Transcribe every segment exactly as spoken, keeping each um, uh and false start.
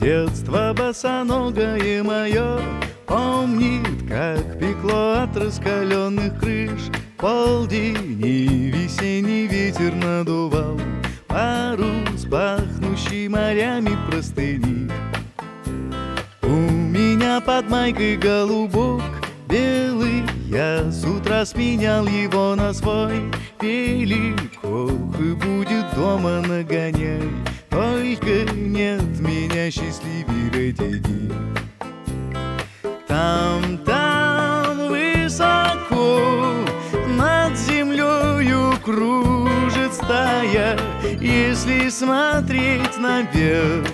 Детство босоногое мое помнит, как пекло от раскаленных крыш. Полдень и весенний ветер надувал парус, пахнущий морями простыни. У меня под майкой голубок белый, я с утра сменял его на свой. Великов и будет дома нагоняй, только нет меня счастливее эти дни. Там, там высоко над землею кружит стая, если смотреть наверх,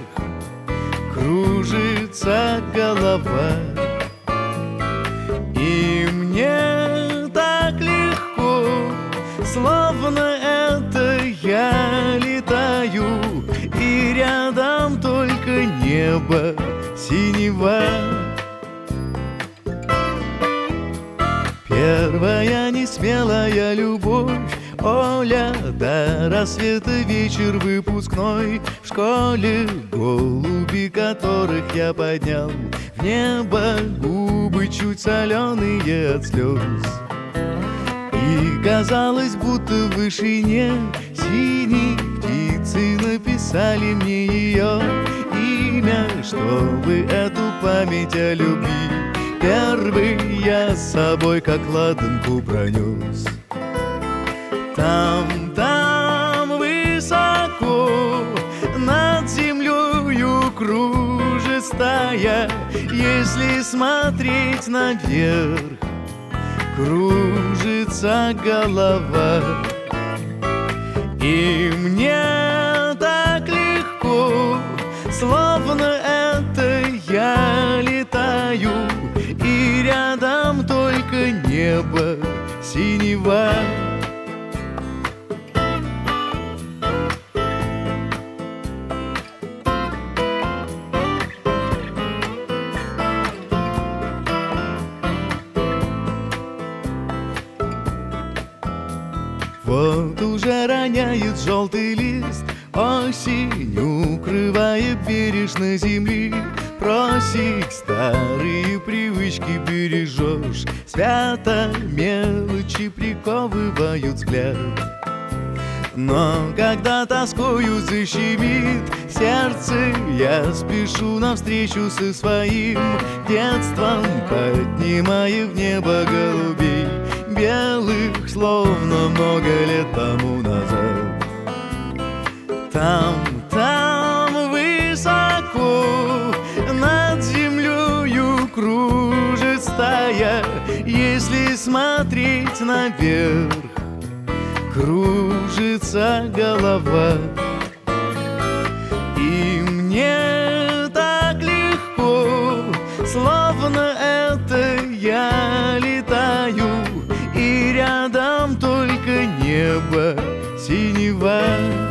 кружится голова. И мне так легко, словно это я летаю, и рядом только небо синева. Первая несмелая любовь, Оля, до рассвета вечер выпускной. В школе голуби, которых я поднял в небо, губы чуть соленые от слез. И казалось, будто в вышине синие птицы написали мне ее имя, чтобы эту память о любви первый я с собой как ладанку пронес. Там, там высоко над землею кружит стая, если смотреть наверх, кружится голова. И мне так легко, словно это я летаю, и рядом только небо синева. Вот уже роняет желтый лист, осень укрывая бережно земли. Просить старые привычки бережешь, свято мелочи приковывают взгляд. Но когда тоскою защемит сердце, я спешу навстречу со своим детством, поднимая в небо голубей белых, словно много лет тому назад. Там, там высоко над землею кружит стая, если смотреть наверх, кружится голова. И мне так легко, словно это я летаю, и рядом только небо синева.